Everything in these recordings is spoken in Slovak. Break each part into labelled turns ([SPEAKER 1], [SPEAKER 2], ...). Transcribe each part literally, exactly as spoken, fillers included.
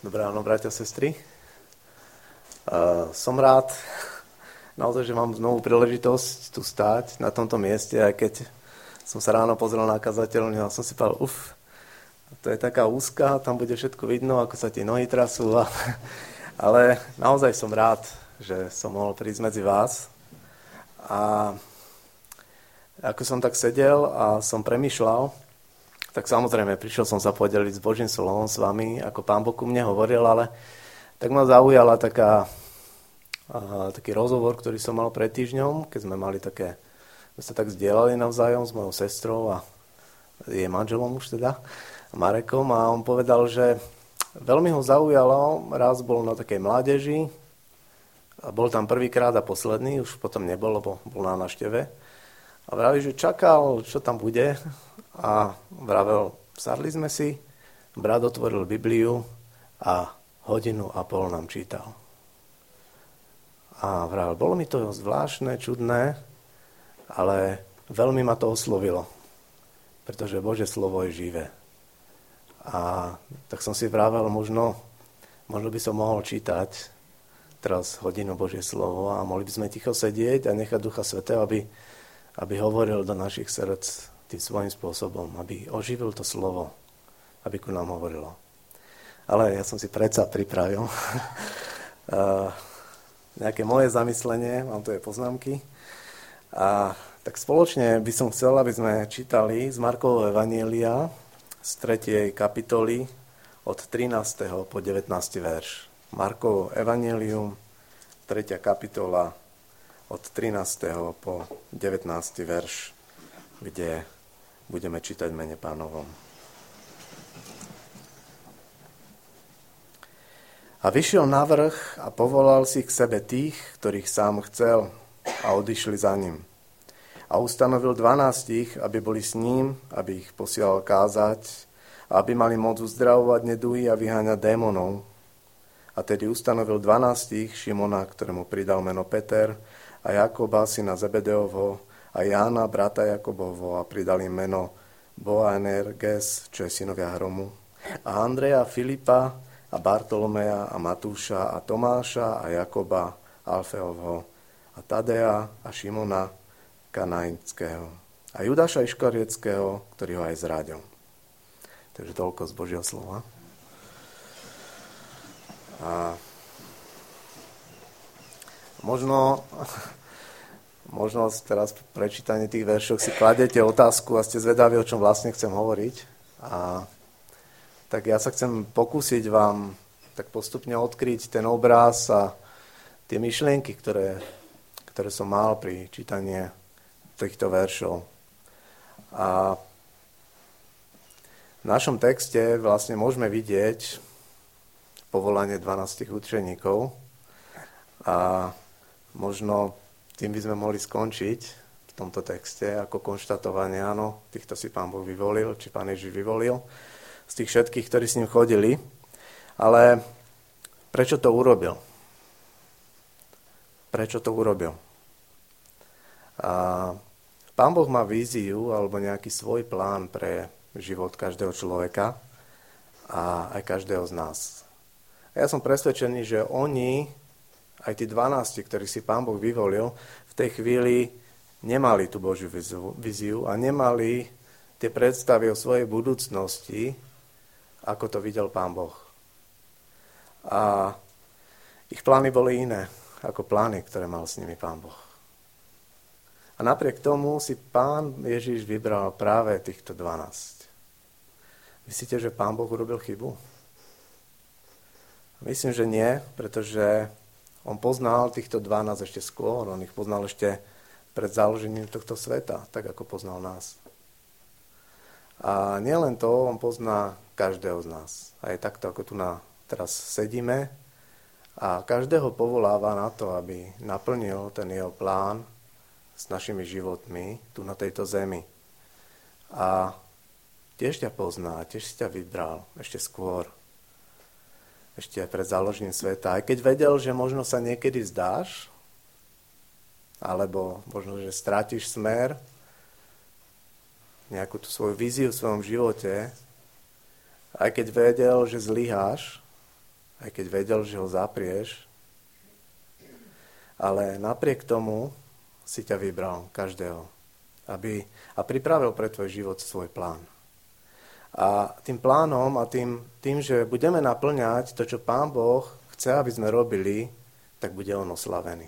[SPEAKER 1] Dobré ráno, bratia a sestry. Uh, som rád, naozaj, že mám znovu príležitosť tu stáť na tomto mieste, aj keď som sa ráno pozrel na kazateľňu a som si povedal, uf, to je taká úzka, tam bude všetko vidno, ako sa tie nohy trasú. A, ale naozaj som rád, že som mohol prísť medzi vás. A ako som tak sedel a som premýšľal, tak samozrejme, prišiel som sa podeliť s Božím slovom s vami, ako Pán Boh ku mne hovoril, ale tak ma zaujala taká, a, taký rozhovor, ktorý som mal pred týždňom, keď sme mali také, sme sa tak zdieľali navzájom s mojou sestrou a jej manželom už teda, Marekom, a on povedal, že veľmi ho zaujalo, raz bol na takej mládeži, a bol tam prvýkrát a posledný, už potom nebol, lebo bol na návšteve, a vraví, že čakal, čo tam bude. A vravel, sadli sme si, brat otvoril Bibliu a hodinu a pol nám čítal. A vravel, bolo mi to zvláštne, čudné, ale veľmi ma to oslovilo, pretože Božie slovo je živé. A tak som si vravel, možno, možno by som mohol čítať teraz hodinu Božie slovo a mohli by sme ticho sedieť a nechať Ducha Svätého, aby, aby hovoril do našich srdc tým svojím spôsobom, aby oživil to slovo, aby ku nám hovorilo. Ale ja som si predsa pripravil uh, nejaké moje zamyslenie, mám tu aj poznámky. A tak spoločne by som chcel, aby sme čítali z Markovho evanjelia z tretej kapitoly od trinásteho po devätnásty verš. Markovo evanjelium, tretia kapitola od trinásteho po devätnásty verš, kde budeme čítať v mene Pánovom. A vyšiel na vrch a povolal si k sebe tých, ktorých sám chcel, a odišli za ním. A ustanovil dvanástich, aby boli s ním, aby ich posielal kázať, a aby mali moc uzdravovať neduhy a vyháňať démonov. A tedy ustanovil dvanástich, Šimona, ktorému pridal meno Peter, a Jakoba, syna Zebedeovho, a Jána, brata Jakobovho, a pridali meno Boanerges, čo je synovia Hromu, a Andreja, Filipa, a Bartolomeja, a Matúša, a Tomáša, a Jakoba, Alfeovho, a Tadea, a Šimona, Kanainského, a Judáša Iškarieckého, ktorý ho aj zradil. Takže toľko z Božieho slova. A možno... Možno teraz po prečítaní tých veršov si kladete otázku a ste zvedaví, o čom vlastne chcem hovoriť. A tak ja sa chcem pokúsiť vám tak postupne odkryť ten obraz a tie myšlienky, ktoré, ktoré som mal pri čítaní týchto veršov. A v našom texte vlastne môžeme vidieť povolanie dvanástich učeníkov a možno tým by sme mohli skončiť v tomto texte ako konštatovanie, áno, týchto si Pán Boh vyvolil, či Pán Ježiš vyvolil, z tých všetkých, ktorí s ním chodili. Ale prečo to urobil? Prečo to urobil? A Pán Boh má víziu alebo nejaký svoj plán pre život každého človeka a aj každého z nás. A ja som presvedčený, že oni, aj tí dvanásti, ktorých si Pán Boh vyvolil, v tej chvíli nemali tú Božiu viziu a nemali tie predstavy o svojej budúcnosti, ako to videl Pán Boh. A ich plány boli iné, ako plány, ktoré mal s nimi Pán Boh. A napriek tomu si Pán Ježiš vybral práve týchto dvanásť. Myslíte, že Pán Boh urobil chybu? Myslím, že nie, pretože on poznal týchto dvanásť ešte skôr, on ich poznal ešte pred založením tohto sveta, tak ako poznal nás. A nielen to, on pozná každého z nás. A je takto, ako tu na, teraz sedíme a každého povoláva na to, aby naplnil ten jeho plán s našimi životmi tu na tejto zemi. A tiež ťa pozná, tiež si ťa vybral ešte skôr. Ešte pred založením sveta. Aj keď vedel, že možno sa niekedy zdáš, alebo možno, že strátiš smer, nejakú tú svoju víziu v svojom živote, aj keď vedel, že zlyháš, aj keď vedel, že ho zaprieš, ale napriek tomu si ťa vybral, každého, aby, a pripravil pre tvoj život svoj plán. A tým plánom a tým, tým, že budeme naplňať to, čo Pán Boh chce, aby sme robili, tak bude on oslavený.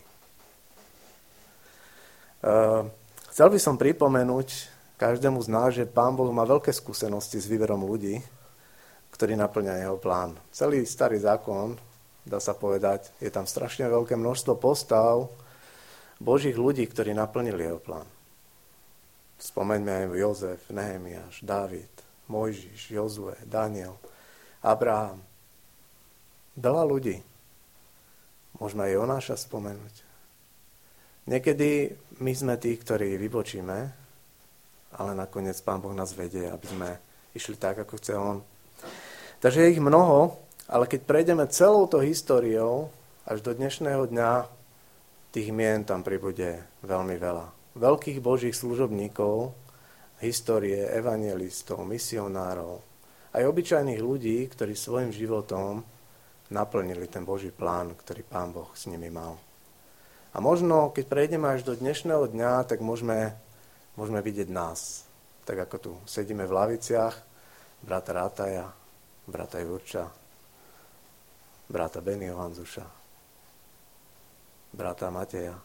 [SPEAKER 1] Uh, chcel by som pripomenúť každému z nás, že Pán Boh má veľké skúsenosti s výberom ľudí, ktorí naplňajú jeho plán. Celý starý zákon, dá sa povedať, je tam strašne veľké množstvo postav Božích ľudí, ktorí naplnili jeho plán. Spomeňme aj Jozef, Nehemiáš, Dávid, Mojžiš, Jozue, Daniel, Abraham. Veľa ľudí. Môžeme aj Jonáša spomenúť. Niekedy my sme tí, ktorí vybočíme, ale nakoniec Pán Boh nás vedie, aby sme išli tak, ako chce on. Takže je ich mnoho, ale keď prejdeme celou to históriou až do dnešného dňa, tých mien tam pribude veľmi veľa. Veľkých Božích služobníkov, histórie, evangelistov, misionárov, aj obyčajných ľudí, ktorí svojim životom naplnili ten Boží plán, ktorý Pán Boh s nimi mal. A možno, keď prejdeme až do dnešného dňa, tak môžeme, môžeme vidieť nás. Tak ako tu sedíme v laviciach, brata Rátaja, brata Jurča, brata Benio Hanzuša, brata Mateja,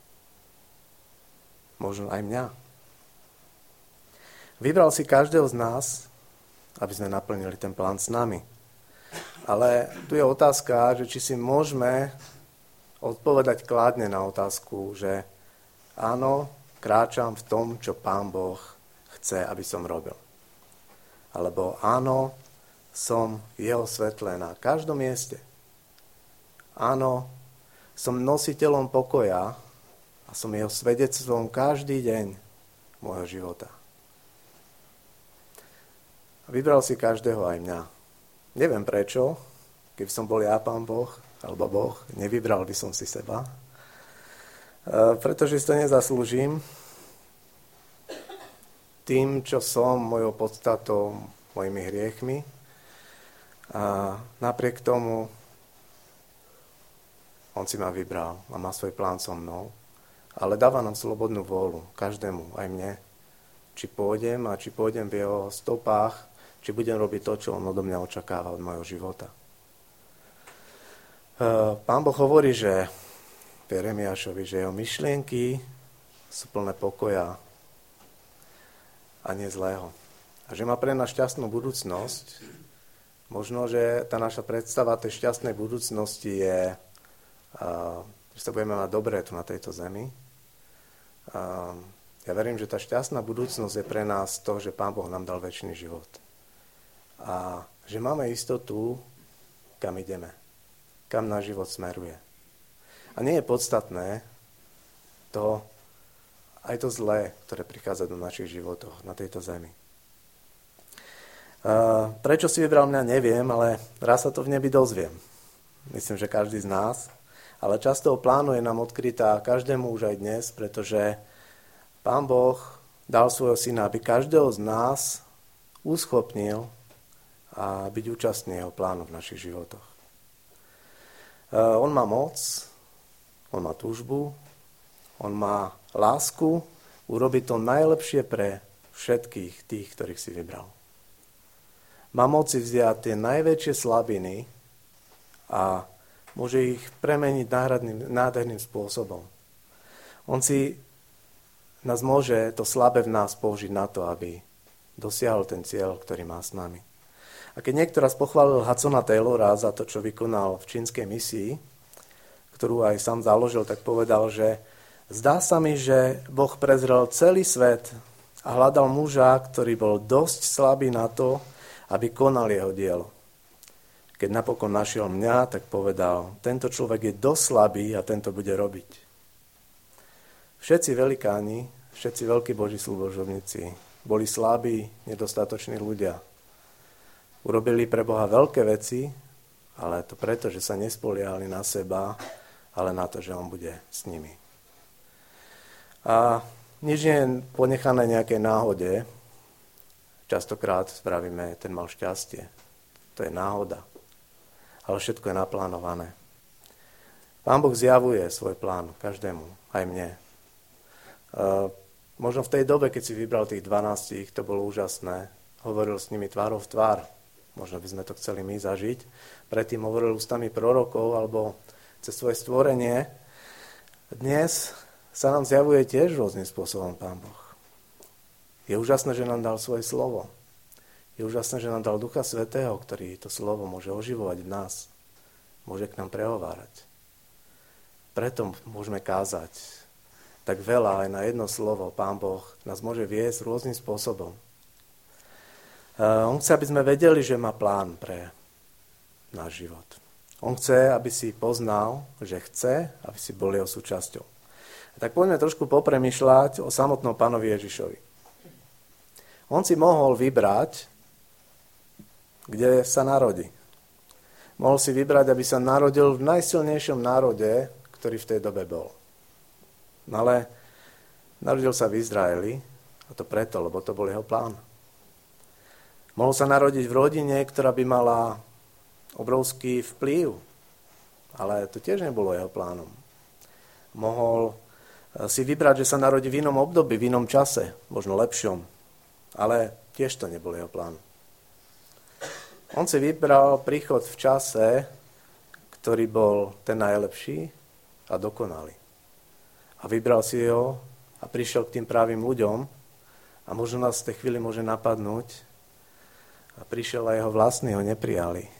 [SPEAKER 1] možno aj mňa. Vybral si každého z nás, aby sme naplnili ten plán s nami. Ale tu je otázka, že či si môžeme odpovedať kládne na otázku, že áno, kráčam v tom, čo Pán Boh chce, aby som robil. Alebo áno, som jeho svetle na každom mieste. Áno, som nositeľom pokoja a som jeho svedectvom každý deň môjho života. Vybral si každého, aj mňa. Neviem prečo, keby som bol ja Pán Boh, alebo Boh, nevybral by som si seba, pretože si to nezaslúžim tým, čo som, mojou podstatou, mojimi hriechmi. A napriek tomu on si ma vybral a má svoj plán so mnou, ale dáva nám slobodnú vôľu, každému, aj mne, či pôjdem a či pôjdem v jeho stopách, či budem robiť to, čo on odo mňa očakáva od môjho života. Pán Boh hovorí, že Jeremiášovi, že jeho myšlienky sú plné pokoja a nie zlého. A že má pre nás šťastnú budúcnosť. Možno, že tá naša predstava tej šťastnej budúcnosti je, že sa budeme mať dobré tu na tejto zemi. Ja verím, že tá šťastná budúcnosť je pre nás to, že Pán Boh nám dal večný život. A že máme istotu, kam ideme, kam náš život smeruje. A nie je podstatné to, aj to zlé, ktoré prichádza do našich životov na tejto zemi. Uh, prečo si vybral mňa, neviem, ale raz sa to v nebi dozviem. Myslím, že každý z nás. Ale časť toho plánu je nám odkrytá každému už aj dnes, pretože Pán Boh dal svojho syna, aby každého z nás uschopnil a byť účastný jeho plánu v našich životoch. Uh, on má moc, on má túžbu, on má lásku urobiť to najlepšie pre všetkých tých, ktorých si vybral. Má moci vziať tie najväčšie slabiny a môže ich premeniť náhradným, nádherným spôsobom. On si nás môže to slabé v nás použiť na to, aby dosiahol ten cieľ, ktorý má s nami. A keď niekto raz pochválil Hudsona Taylora za to, čo vykonal v čínskej misii, ktorú aj sám založil, tak povedal, že zdá sa mi, že Boh prezrel celý svet a hľadal muža, ktorý bol dosť slabý na to, aby konal jeho dielo. Keď napokon našiel mňa, tak povedal, tento človek je dosť slabý a tento bude robiť. Všetci velikáni, všetci veľkí Boží služobníci boli slabí, nedostatoční ľudia. Urobili pre Boha veľké veci, ale to preto, že sa nespoliehali na seba, ale na to, že on bude s nimi. A nič nie je ponechané nejakej náhode. Častokrát spravíme, ten mal šťastie. To je náhoda. ale všetko je naplánované. Pán Boh zjavuje svoj plán každému, aj mne. Uh, možno v tej dobe, keď si vybral tých dvanástich, to bolo úžasné. Hovoril s nimi tvárou v tvár. Možno by sme to chceli my zažiť. Predtým hovoril ústami prorokov alebo cez svoje stvorenie. Dnes sa nám zjavuje tiež rôznym spôsobom Pán Boh. Je úžasné, že nám dal svoje slovo. Je úžasné, že nám dal Ducha Svätého, ktorý to slovo môže oživovať v nás. Môže k nám prehovárať. Preto môžeme kázať tak veľa aj na jedno slovo. Pán Boh nás môže viesť rôznym spôsobom. On chce, aby sme vedeli, že má plán pre náš život. On chce, aby si poznal, že chce, aby si bol jeho súčasťou. Tak poďme trošku popremýšľať o samotnom Pánovi Ježišovi. On si mohol vybrať, kde sa narodí. Mohol si vybrať, aby sa narodil v najsilnejšom národe, ktorý v tej dobe bol. Ale narodil sa v Izraeli, a to preto, lebo to bol jeho plán. Mohol sa narodiť v rodine, ktorá by mala obrovský vplyv, ale to tiež nebolo jeho plánom. Mohol si vybrať, že sa narodí v inom období, v inom čase, možno lepšom, ale tiež to nebol jeho plán. On si vybral príchod v čase, ktorý bol ten najlepší a dokonalý. A vybral si ho a prišiel k tým pravým ľuďom a možno nás v tej chvíli môže napadnúť a prišiel a jeho vlastní ho neprijali.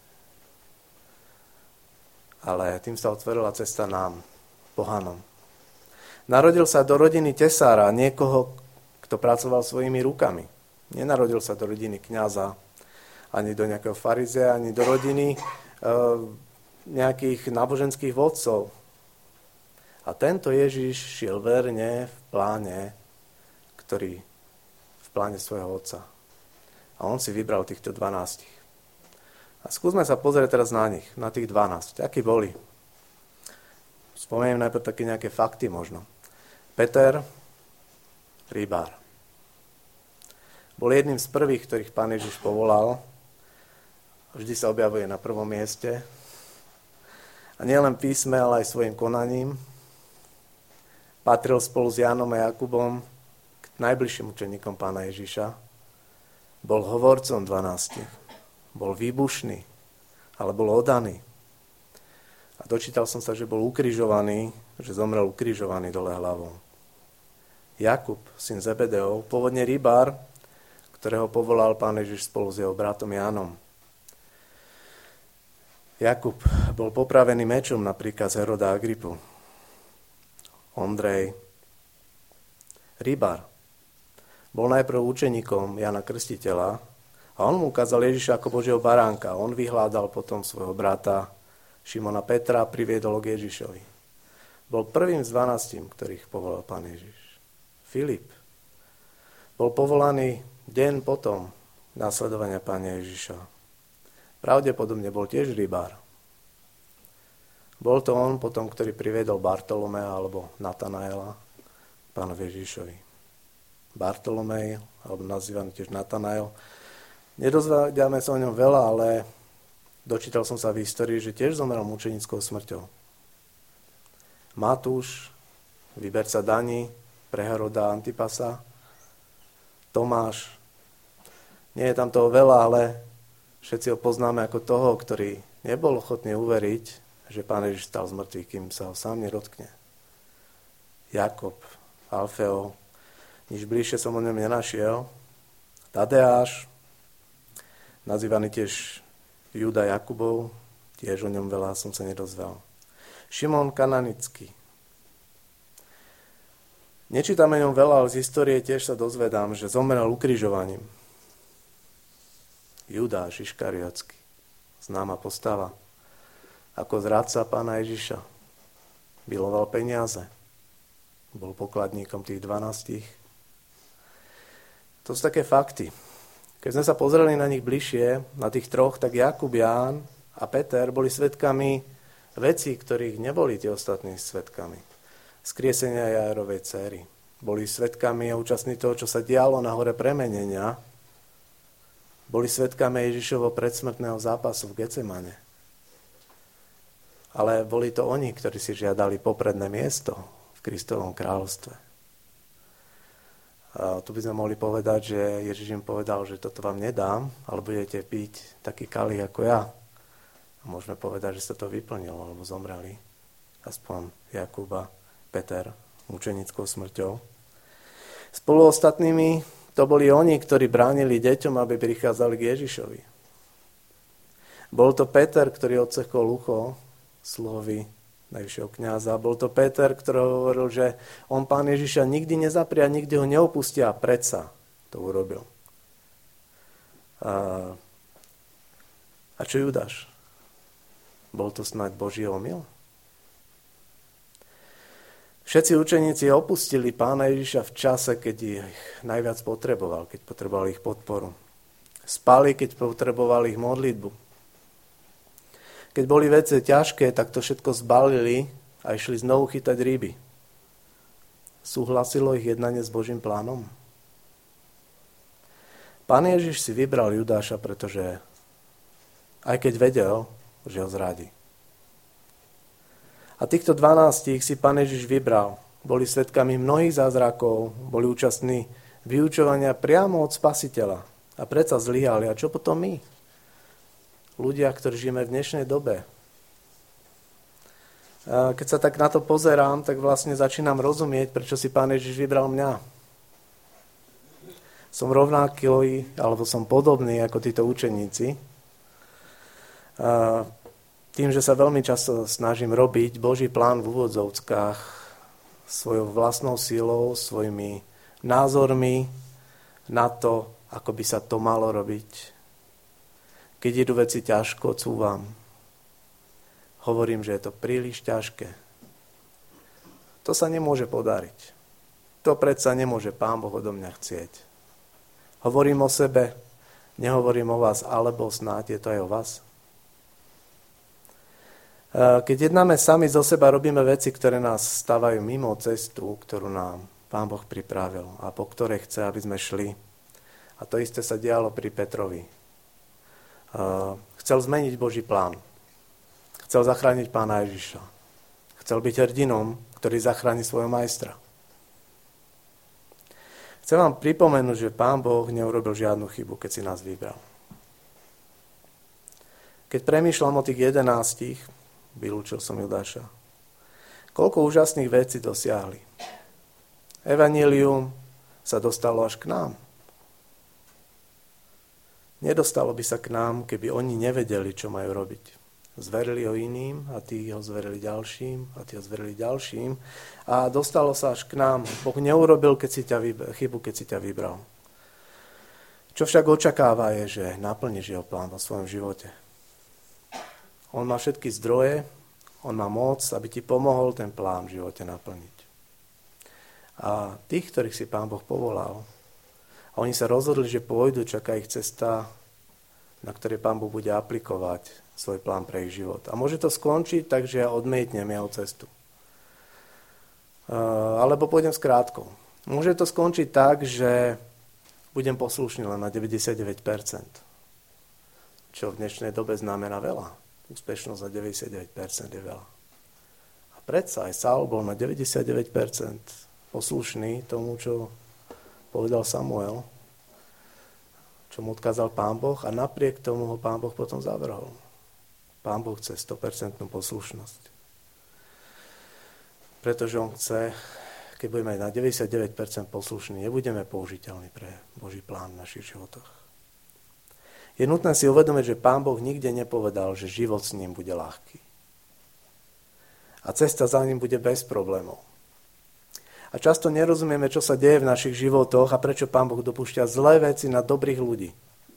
[SPEAKER 1] Ale tým sa otvorila cesta nám, pohanom. Narodil sa do rodiny tesára, niekoho, kto pracoval svojimi rukami. Nenarodil sa do rodiny kňaza, ani do nejakého farizea, ani do rodiny e, nejakých náboženských vodcov. A tento Ježiš šiel verne v pláne, ktorý v pláne svojho otca. A on si vybral týchto dvanástich. A skúsme sa pozrieť teraz na nich, na tých dvanásť. Akí boli? Spomeniem najprv také nejaké fakty možno. Peter, rybár. Bol jedným z prvých, ktorých Pán Ježiš povolal. Vždy sa objavuje na prvom mieste. A nielen písme, ale aj svojim konaním. Patril spolu s Jánom a Jakubom k najbližším učeníkom Pána Ježiša. Bol hovorcom dvanástich. Bol výbušný, ale bol oddaný. A dočítal som sa, že bol ukrižovaný, že zomrel ukrižovaný dole hlavou. Jakub, syn Zebedeov, pôvodne rybár, ktorého povolal Pán Ježiš spolu s jeho bratom Jánom. Jakub bol popravený mečom na príkaz Heroda Agripu. Ondrej, rybár, bol najprv učeníkom Jana Krstiteľa a on mu ukázal Ježiša ako Božieho baránka. On vyhľadal potom svojho brata Šimona Petra a priviedol k Ježišovi. Bol prvým z dvanástich, ktorých povolal Pán Ježiš. Filip bol povolaný deň potom nasledovania Pána Ježiša. Pravdepodobne bol tiež rybár. Bol to on potom, ktorý priviedol Bartolomea alebo Natanaela Pánovi Ježišovi. Bartolomej, alebo nazývaný tiež Natanael. Nedozvedáme sa o ňom veľa, ale dočítal som sa v histórii, že tiež zomrel mučenickou smrťou. Matúš, výberca daní pre Heroda Antipasa. Tomáš, nie je tam toho veľa, ale všetci ho poznáme ako toho, ktorý nebol ochotný uveriť, že Pán Ježiš stal z mŕtvych, kým sa ho sám nedotkne. Jakob, Alfeo, nič bližšie som o ňom nenašiel. Tadeáš, nazývaný tiež Júda Jakubov, tiež o ňom veľa som sa nedozvel. Šimon Kananický. Nečítame o ňom veľa, ale z histórie tiež sa dozvedám, že zomrel ukrižovaním. Judáš Iškariotský, známa postava. Ako zradca Pána Ježiša. Miloval peniaze. Bol pokladníkom tých dvanástich. To sú také fakty. Keď sme sa pozreli na nich bližšie, na tých troch, tak Jakub, Ján a Peter boli svedkami vecí, ktorých neboli tie ostatní svedkami. Skriesenia Jairovej dcéry. Boli svedkami a účastní toho, čo sa dialo na hore premenenia. Boli svedkami Ježišovho predsmrtného zápasu v Getsemane. ale boli to oni, ktorí si žiadali popredné miesto v Kristovom kráľovstve. A tu by sme mohli povedať, že Ježiš im povedal, že toto vám nedám, ale budete piť taký kalich ako ja. A môžeme povedať, že sa to vyplnilo, alebo zomreli. Aspoň Jakub a Peter mučenickou smrťou. Spolu ostatnými to boli oni, ktorí bránili deťom, aby prichádzali k Ježišovi. Bol to Peter, ktorý odsekol ucho sluhovi najvyššieho kňaza. Bol to Peter, ktorý hovoril, že on Pán Ježiša nikdy nezaprie a nikdy ho neopustia a predsa to urobil. A, a čo Judáš? Bol to snáď Boží omyl? Všetci učeníci opustili Pána Ježiša v čase, keď ich najviac potreboval, keď potreboval ich podporu. Spali, keď potrebovali ich modlitbu. Keď boli veci ťažké, tak to všetko zbalili a išli znovu chytať ryby. Súhlasilo ich jednanie s Božím plánom? Pán Ježiš si vybral Judáša, pretože aj keď vedel, že ho zradí. A týchto dvanástich si Pán Ježiš vybral. Boli svedkami mnohých zázrakov, boli účastní vyučovania priamo od Spasiteľa. A predsa zlyhali. A čo potom my? Ľudia, ktorí žijeme v dnešnej dobe. A keď sa tak na to pozerám, tak vlastne začínam rozumieť, prečo si Pán Ježiš vybral mňa. Som rovnaký, alebo som podobný ako títo učeníci. A tým, že sa veľmi často snažím robiť Boží plán v úvodzovkách svojou vlastnou silou, svojimi názormi na to, ako by sa to malo robiť. Keď idú veci ťažko, cúvam. Hovorím, že je to príliš ťažké. To sa nemôže podariť. To predsa nemôže Pán Boh odo mňa chcieť. Hovorím o sebe, nehovorím o vás, alebo snáď je to aj o vás. Keď jednáme sami zo seba, robíme veci, ktoré nás stávajú mimo cestu, ktorú nám Pán Boh pripravil a po ktorej chce, aby sme šli. A to isté sa dialo pri Petrovi. Chcel zmeniť Boží plán. Chcel zachrániť Pána Ježiša. Chcel byť hrdinom, ktorý zachráni svojho majstra. Chcem vám pripomenúť, že Pán Boh neurobil žiadnu chybu, keď si nás vybral. Keď premýšľam o tých jedenástich, vylúčil som Judáša, koľko úžasných vecí dosiahli. Evanjelium sa dostalo až k nám. Nedostalo by sa k nám, keby oni nevedeli, čo majú robiť. Zverili ho iným a tí ho zverili ďalším a tí ho zverili ďalším a dostalo sa až k nám. Boh neurobil keď si ťa vybral, chybu, keď si ťa vybral. Čo však očakáva je, že naplníš jeho plán vo svojom živote. On má všetky zdroje, on má moc, aby ti pomohol ten plán v živote naplniť. A tých, ktorých si Pán Boh povolal, a oni sa rozhodli, že pôjdu, čaká ich cesta, na ktorej Pán Boh bude aplikovať svoj plán pre ich život. A môže to skončiť tak, že ja odmietnem jeho cestu. Alebo pôjdem s krátkou. Môže to skončiť tak, že budem poslušný len na deväťdesiatdeväť percent. Čo v dnešnej dobe znamená veľa. Úspešnosť na deväťdesiatdeväť percent je veľa. A predsa aj Saul bol na deväťdesiatdeväť percent poslušný tomu, čo povedal Samuel, čo mu odkázal Pán Boh a napriek tomu ho Pán Boh potom zavrhol. Pán Boh chce sto percent poslušnosť. Pretože on chce, keď budeme na deväťdesiatdeväť percent poslušní, nebudeme použiteľní pre Boží plán v našich životoch. Je nutné si uvedomiť, že Pán Boh nikde nepovedal, že život s ním bude ľahký. A cesta za ním bude bez problémov. A často nerozumieme, čo sa deje v našich životoch a prečo Pán Boh dopúšťa zlé veci na dobrých ľudí.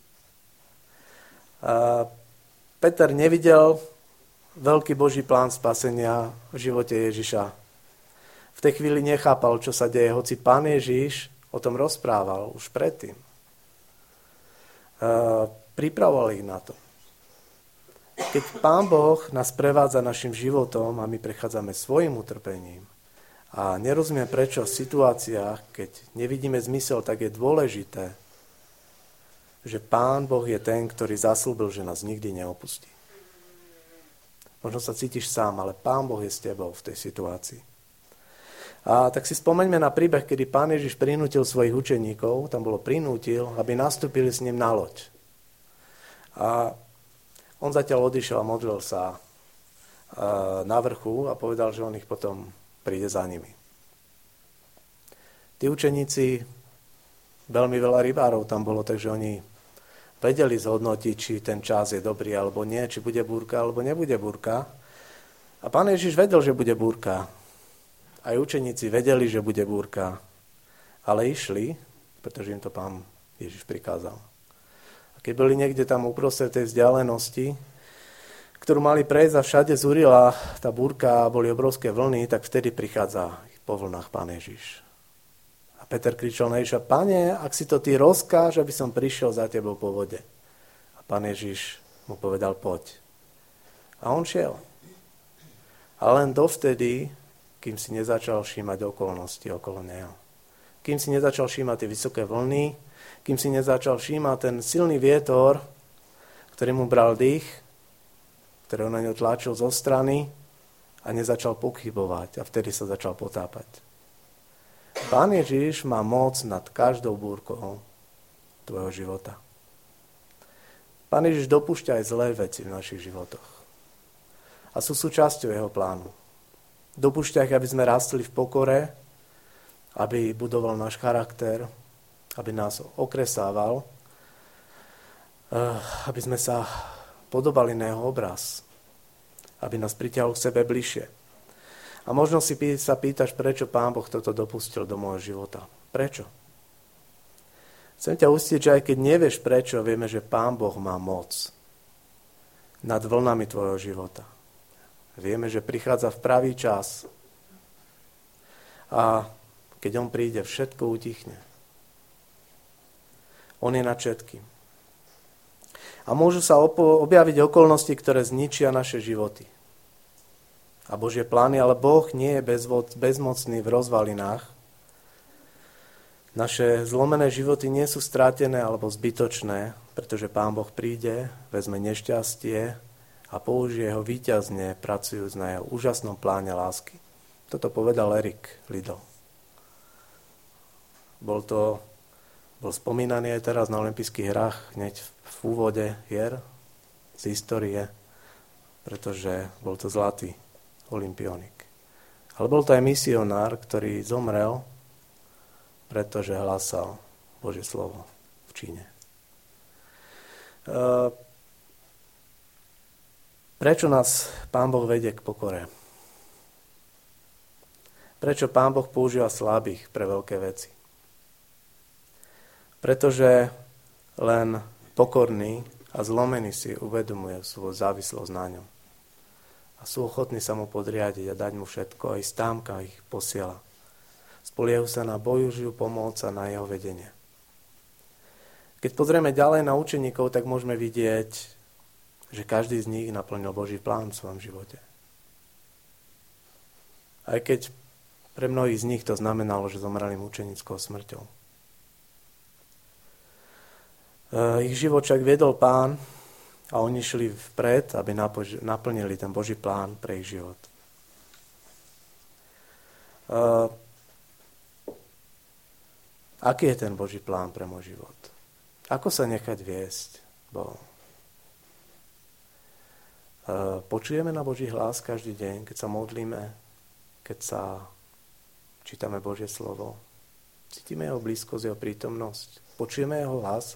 [SPEAKER 1] A Peter nevidel veľký Boží plán spasenia v živote Ježiša. V tej chvíli nechápal, čo sa deje, hoci Pán Ježiš o tom rozprával už predtým. A pripravoval ich na to. Keď Pán Boh nás prevádza našim životom a my prechádzame svojim utrpením, a nerozumiem, prečo v situáciách, keď nevidíme zmysel, tak je dôležité, že Pán Boh je ten, ktorý zaslúbil, že nás nikdy neopustí. Možno sa cítiš sám, ale Pán Boh je s tebou v tej situácii. A tak si spomeňme na príbeh, kedy Pán Ježiš prinútil svojich učeníkov, tam bolo prinútil, aby nastúpili s ním na loď. A on zatiaľ odišiel a modlil sa na vrchu a povedal, že on ich potom príde za nimi. Tí učeníci, veľmi veľa rybárov tam bolo, takže oni vedeli zhodnotiť, či ten čas je dobrý alebo nie, či bude búrka alebo nebude búrka. A Pán Ježiš vedel, že bude búrka. Aj učeníci vedeli, že bude búrka. Ale išli, pretože im to Pán Ježiš prikázal. A keď boli niekde tam uprostred tej vzdialenosti, ktorú mali prejsť a všade zúrila tá búrka a boli obrovské vlny, tak vtedy prichádza po vlnách Pán Ježiš. A Peter kričal na Ježiša: Pane, ak si to ty rozkáž, aby som prišiel za tebou po vode. A Pán Ježiš mu povedal: poď. A on šiel. A len dovtedy, kým si nezačal všímať okolnosti okolo neho. Kým si nezačal všímať tie vysoké vlny, kým si nezačal všímať ten silný vietor, ktorý mu bral dých, ktorý na ňo tlačil zo strany a nezačal pochybovať a vtedy sa začal potápať. Pán Ježiš má moc nad každou búrkou tvojho života. Pán Ježiš dopúšťa aj zlé veci v našich životoch. A sú súčasťou jeho plánu. Dopúšťa ich, aby sme rastli v pokore, aby budoval náš charakter, aby nás okresával, aby sme sa podobali na jeho obraz, aby nás pritiahol k sebe bližšie. A možno si sa pýtaš, prečo Pán Boh toto dopustil do môjho života. Prečo? Chcem ťa ustiť, že aj keď nevieš prečo, vieme, že Pán Boh má moc nad vlnami tvojho života. Vieme, že prichádza v pravý čas a keď on príde, všetko utichne. On je nad všetkým. A môžu sa objaviť okolnosti, ktoré zničia naše životy a Božie plány, ale Boh nie je bezmocný v rozvalinách. Naše zlomené životy nie sú strátené alebo zbytočné, pretože Pán Boh príde, vezme nešťastie a použije ho víťazne, pracujúc na jeho úžasnom pláne lásky. Toto povedal Erik Liddell. Bol to bol spomínaný aj teraz na olympijských hrách, hneď v úvode hier z histórie, pretože bol to zlatý olympionik. Ale bol to aj misionár, ktorý zomrel, pretože hlásal Božie slovo v Číne. Prečo nás Pán Boh vedie k pokore? Prečo Pán Boh používa slabých pre veľké veci? Pretože len pokorný a zlomený si uvedomuje svoju závislosť na ňom. A sú ochotní sa mu podriadiť a dať mu všetko, aj stámka ich posiela. Spoliehajú sa na Božiu pomoc a na jeho vedenie. Keď pozrieme ďalej na učeníkov, tak môžeme vidieť, že každý z nich naplnil Boží plán v svojom živote. Aj keď pre mnohých z nich to znamenalo, že zomreli mučenickou smrťou. Ich život však viedol Pán a oni šli vpred, aby naplnili ten Boží plán pre ich život. Uh, aký je ten Boží plán pre môj život? Ako sa nechať viesť Bohom? Uh, počujeme na Boží hlas každý deň, keď sa modlíme, keď sa čítame Božie slovo. Cítime jeho blízkosť, jeho prítomnosť. Počujeme jeho hlas.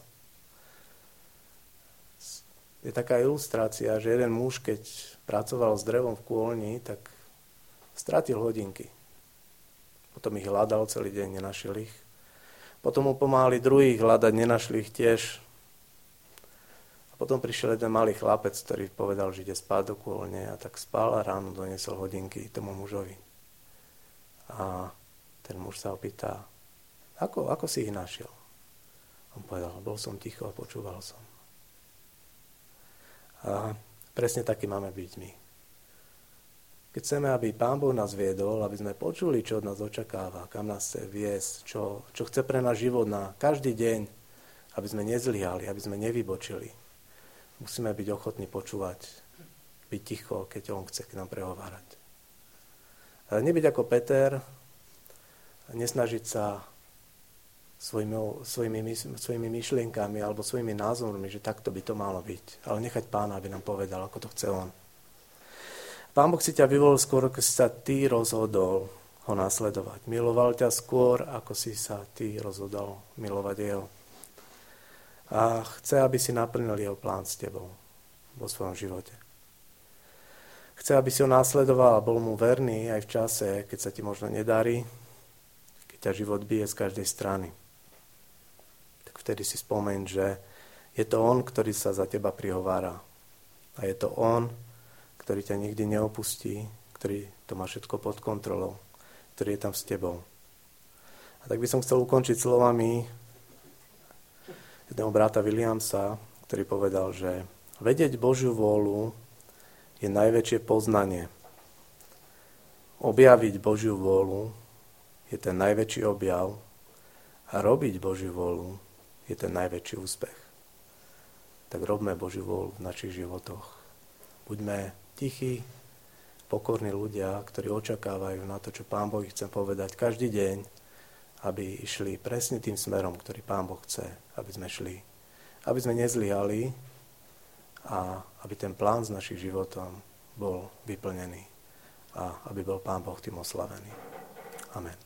[SPEAKER 1] Je taká ilustrácia, že jeden muž, keď pracoval s drevom v kôlni, tak stratil hodinky. Potom ich hľadal celý deň, nenašiel ich. Potom mu pomáhali druhých hľadať, nenašli ich tiež. A potom prišiel jeden malý chlapec, ktorý povedal, že ide spať do kôlne, a tak spal a ráno doniesol hodinky tomu mužovi. A ten muž sa opýta, ako, ako si ich našiel? On povedal, bol som ticho a počúval som. A presne taký máme byť my. Keď chceme, aby Pán Boh nás viedol, aby sme počuli, čo od nás očakáva, kam nás chce viesť, čo, čo chce pre náš život na každý deň, aby sme nezlyhali, aby sme nevybočili, musíme byť ochotní počúvať, byť byť ticho, keď on chce k nám prehovárať. A nebyť ako Peter, nesnažiť sa svojimi, svojimi, svojimi myšlienkami alebo svojimi názormi, že takto by to malo byť. Ale nechať Pána, aby nám povedal, ako to chce on. Pán Boh si ťa vyvolil skôr, ako si sa ty rozhodol ho nasledovať. Miloval ťa skôr, ako si sa ty rozhodol milovať jeho. A chce, aby si naplnil jeho plán s tebou vo svojom živote. Chce, aby si ho následoval a bol mu verný aj v čase, keď sa ti možno nedarí, keď ťa život bije z každej strany. Tak vtedy si spomeň, že je to on, ktorý sa za teba prihovára. A je to on, ktorý ťa nikdy neopustí, ktorý to má všetko pod kontrolou, ktorý je tam s tebou. A tak by som chcel ukončiť slovami jedného brata Williamsa, ktorý povedal, že vedieť Božiu vôľu je najväčšie poznanie. Objaviť Božiu vôľu je ten najväčší objav a robiť Božiu vôľu je ten najväčší úspech. Tak robme Božiu vôľu v našich životoch. Buďme tichí, pokorní ľudia, ktorí očakávajú na to, čo Pán Boh chce povedať každý deň, aby išli presne tým smerom, ktorý Pán Boh chce, aby sme šli. Aby sme nezlyhali a aby ten plán s našich životom bol vyplnený a aby bol Pán Boh tým oslavený. Amen.